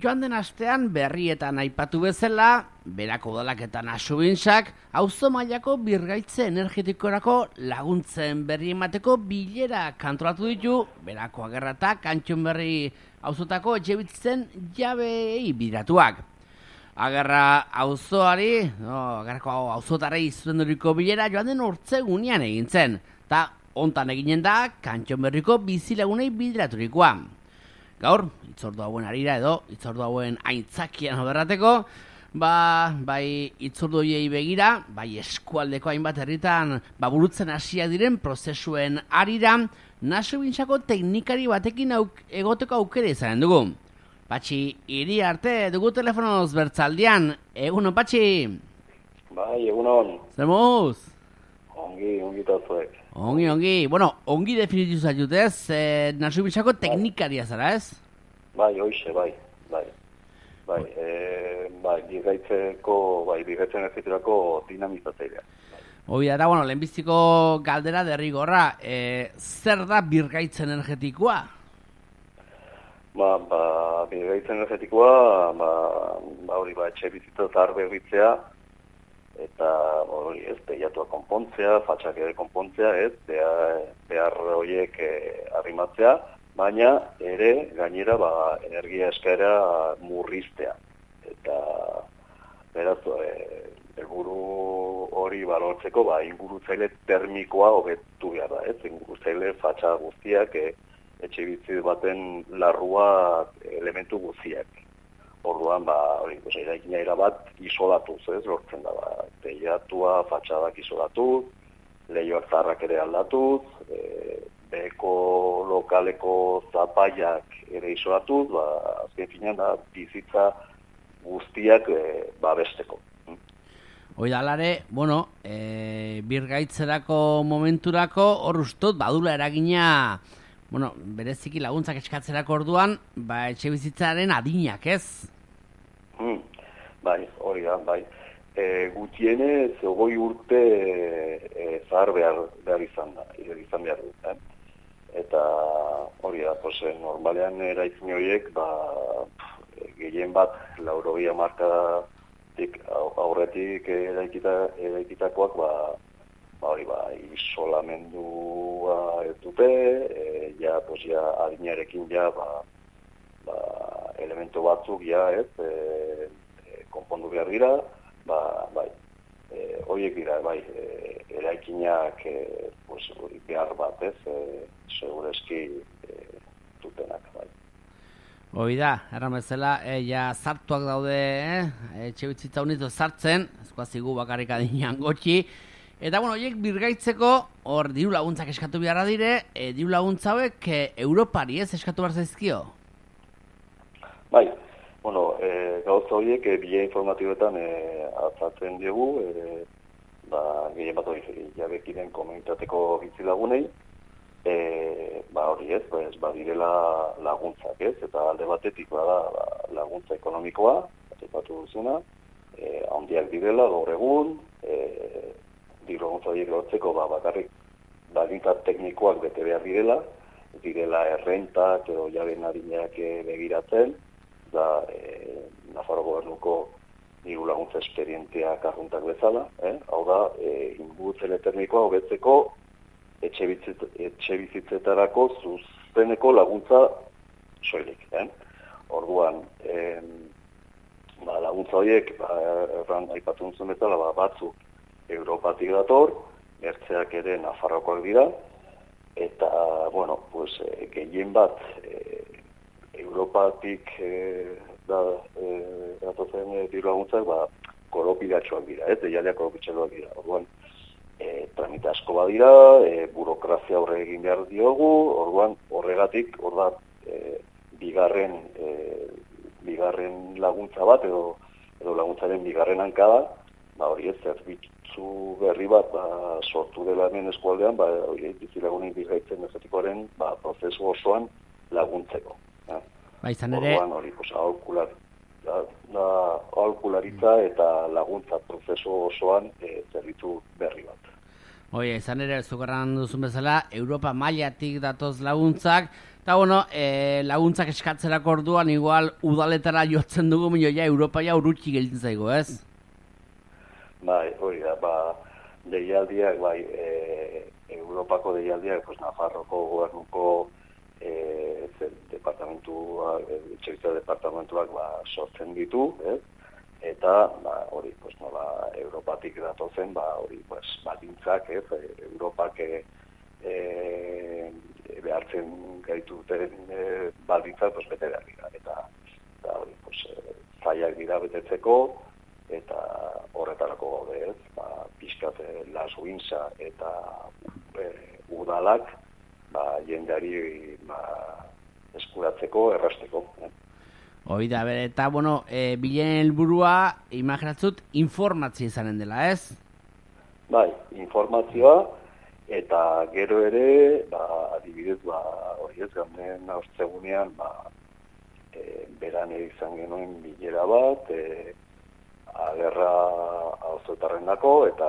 joan den astean berrietan aipatu bezala, Berako udalak eta Nasubinsak auzo mailako birgaitze energetikorako laguntzen berri emateko bilera kantoratu ditu Berako Agerra eta Kantxonberri auzotako etxebizitzen jabeei bideratuak. Agerra auzoari, Agerrako auzotarrei zuzenduriko bilera joan den urtzegunean egin zen, eta hontan eginen da Kantxonberriko bizilagunei bideraturikoa. Gaur, itzordu hauen arira edo, itzordu hauen aintzakian oberrateko, bai itzordu hoiei begira, bai eskualdeko hainbat herritan burutzen hasiak diren prozesuen arira, Nasobinsako teknikari batekin egoteko aukera izanen dugu. Patxi, hiri arte dugu telefonoz bertzaldian, egunon Patxi? Bai, egunon. Zer moduz? Ongi tazuek. Ongi. Bueno, ongi definitu zaitutez, Nasobinsako teknikaria zara, ez? Bai, hoxe, bai. Birgaitzen energetirako dinamizatzailea. Hoi da, bueno, lehenbiziko galdera derrigorra, zer da birgaitze energetikoa? Birgaitze energetikoa, etxe bizitza zahar berritzea, eta teilatuak konpontzea, fatxak ere konpontzea, behar horiek arrimatzea, baina ere gainera energia eskaera murriztea. Eta beraz, helburu hori balortzeko ingurutzaile termikoa hobetu behar da, ingurutzaile fatxa guztiak, etxe bizitza baten larrua elementu guztiak. Orduan, eraikina erabat isolatuz, lortzen da, teilatua, fatxadak isolatuz, lehioak zaharrak ere aldatuz, beheko lokaleko zapaiak ere isolatuz, azken finean da, bizitza guztiak babesteko. Hoi da alare, birgaitzerako momenturako hor ustot, badula eragina, bereziki laguntzak eskatzerako orduan, etxe bizitzaren adinak, ez? Hori da, gutienez 20 urte zahar behar izan behar dut, eta hori da, normalean eraikin horiek, gehien bat, 80 markatik aurretik eraikitakoak, isolamendua ez dute, adinarekin elemento batzuk konpondu behar dira, horiek dira, eraikinak behar bat, segurezki dutenak, Hoi da, erramezela, zartuak daude, etxe bitzitza unitu zartzen, ezkoazigu bakarrik adinean gotxi, eta horiek birgaitzeko, hor diru laguntzak eskatu beharra dire, diru laguntza hauek Europari ez eskatu behar zaizkio? Gauza horiek bile informatiboetan azaltzen diegu, gehien bat jabekiren komunitateko bizilagunei, direla laguntzak, eta alde batetik laguntza ekonomikoa, atzepatu duzuna, handiak direla, gaur egun, diru laguntza horiek lortzeko bakarrik baldintza teknikoak bete behar direla errentak edo jaben adinak begiratzen, Nafarro gobernuko diru laguntza esperienteak arruntak bezala, hau da, ingurutzaile termikoa hobetzeko etxe bizitzetarako zuzeneko laguntza soilik. Orduan, laguntza horiek, aipatu duzun bezala, batzuk Europatik dator, ertzeak ere Nafarrokoak dira, eta, gehien bat Europatik datozen diru laguntzak koropilatxoak dira, deialeak koropitxaloak dira. Orduan, tramite asko badira, burokrazia horre egin behar diogu, orduan horregatik, bigarren laguntza bat, edo laguntzaren bigarren hankada, hori zerbitzu berri bat sortu dela hemen eskualdean, bizilagunen birgaitzen energetikoaren prozesu osoan laguntzeko. Orduan hori, aholkularitza eta laguntza prozesu osoan zerbitzu berri bat. Izan ere, zugarran duzun bezala, Europa mailatik datoz laguntzak, eta laguntzak eskatzerako orduan, igual udaletara jotzen dugu, ja Europa ja urrutxi gelditzen zaigo, ez? Bai, hori da, deialdiak, Europako deialdiak, Nafarroko gobernuko etxebizitza departamentuak sortzen ditu, eta hori, Europatik datozen, hori, baldintzak, Europak behartzen gaituten baldintzak bete behar dira, eta hori, zailak dira betetzeko, eta horretarako gaude, pixkat lasguintza eta udalak jendeari eskuratzeko, errasteko. Hoi da, eta, bilen helburua, imaginatzut, informatzia izanen dela, ez? Bai, informazioa, eta gero ere, adibidez, hori ez, ganden aurtzegunean, beran izan genuen bilera bat, agerra auzotarrendako, eta,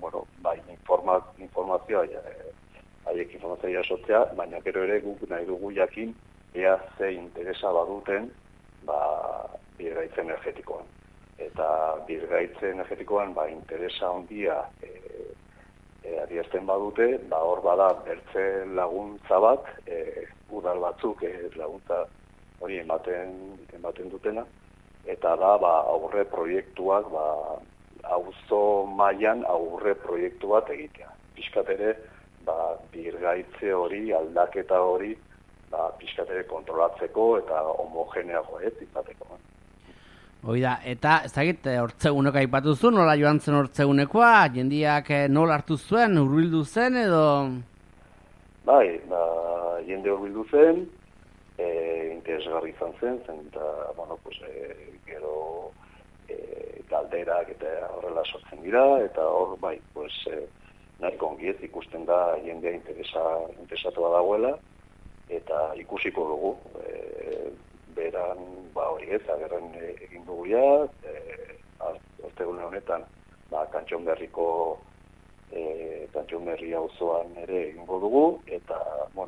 informazioa, haiek informazioa jasotzea, baina gero ere guk nahi dugu jakin, ea ze interesa baduten, birgaitze energetikoan. Eta birgaitze energetikoan, interesa handia adierazten badute, hor bada bertze laguntza bat, udal batzuk laguntza hori ematen dutena, eta da aurre proiektuak, auzo mailan aurre proiektu bat egitea. Pixkat ere, birgaitze hori, aldaketa hori, pixkat ere kontrolatzeko eta homogeneago izateko. Hoi da, eta ez dakit hortzeguneko aipatu zu, nola joan zen hortzegunekoa, jendiak nola hartu zuen, hurbildu zen edo? Bai, jende hurbildu zen, interesgarri izan zen, eta, gero galderak eta horrela sortzen dira, eta hor, nahi kongiet ikusten da jendea interesatua dagoela, eta ikusiko dugu, beran, hori ez, agerren egin dugu ja, ortegune honetan, Kantxonberriko Kantxonberri auzoan ere egingo dugu, eta,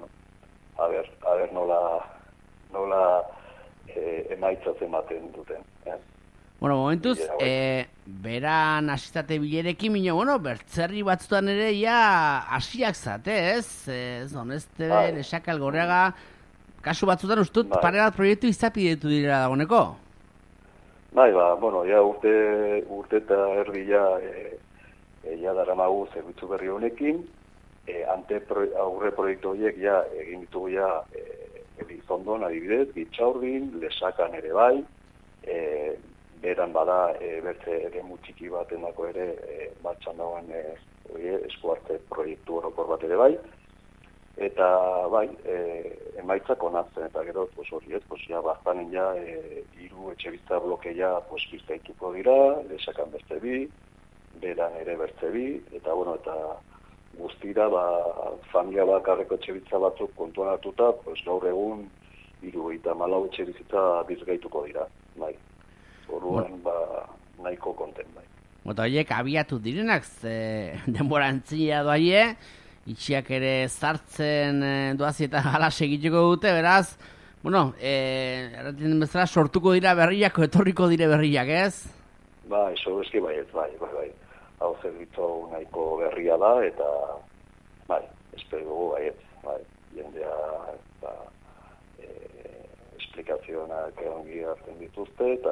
aber nola emaitzat ematen duten. Momentuz, beran asistate bilerekin, bertzerri batzutan ere ja hasiak zate, ez? Honezte, Lesak Algorriaga, kasu batzutan ustut, pare bat proiektu izapidetu dira dagoeneko? Bai, ja urte eta erdi ja daramagu zerbitzu berri honekin, aurre proiektu horiek ja egin ditugu ja Elizondon adibidez, Gitxaurdin, Lesakan ere bai, beran bada bertze eremu txiki bat emako ere martxan dagoen eskuarte proiektu orokor bat ere bai, eta emaitzak onatzen, eta gero hori ez, bastanen ja hiru etxebizitza bloke ja bizkaituko dira, Lesakan beste bi, beran ere beste bi, eta guztira familia bakarreko etxebizitza batzuk kontuan hartuta, gaur egun 74 etxebizitza bizkaituko dira, bai. Oruan, nahiko konten, bai. Horiek abiatu direnak, denbora entzia doaie, itxiak ere zartzen doazi eta hala segituko dute, beraz, erratzen bezala sortuko dira berriak, etorriko dire berriak, ez? Bai, sobreski bai ez, bai. Hau zerbitzu nahiko berria da, eta, espero dugu, bai, jendea, esplikazionak ongi hartzen dituzte, eta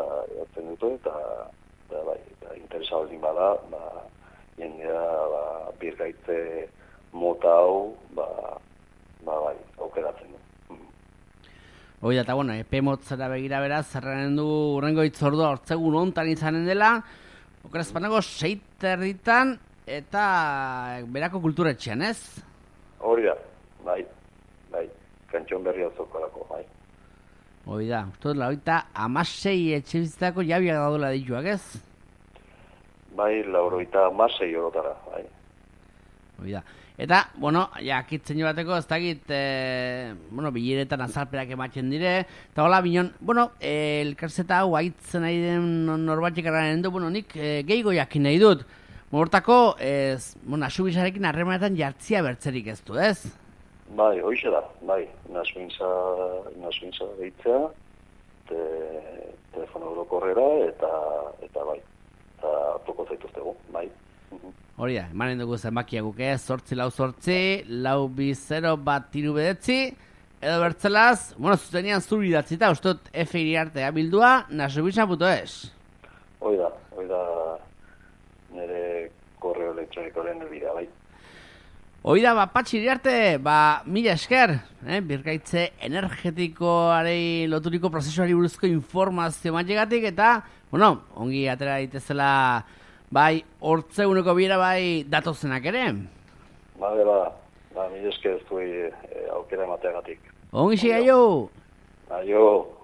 interesa baldin bada, jendea birgaitze mota hau, aukeratzen du. Hoi da, eta epe motzera begira beraz, zerraren du urrengo itzordua hortzegun hontan izanen dela, okerazpanago 6:30 eta berako kulturetxean, ez? Hori da, bai, Kantxonberri auzokorako, bai. Hoi da, uste dut, 96 etxebizitzako jabiak daudela dituak, ez? Bai, 96 orotara, bai. Hoi da. Eta, jakitzen joateko, ez dakit, bileretan azalperak ematen dire, eta hola, elkarzeta hau haitzen nahi den norbatik erraren du, nik gehiago jakin nahi dut. Hortako, Nasubisarekin harremanetan jartzia bertzerik ez du, ez? Bai, hoize da, bai, Nasubisa deitzea, telefono orokorrera, eta bai, eta toko zaituztegu, bai. Hori da, emanen dugu zenbakia guk, 848-4-0-1-3, edo bertzelaz, zuzenian zuri datzita, ustot F-iri artea bildua, nasubisa.es. Hori da, nire korreo elektronikoaren helbidea, bai. Hoi da, Patxi Iriarte, mila esker, birgaitze energetikoari loturiko prozesuari buruzko informazio matxegatik, eta, ongi atera daitezela, hortzeguneko bira, datozenak ere. Mila esker ez du aukera emateagatik. Ongi siga jo! Aio!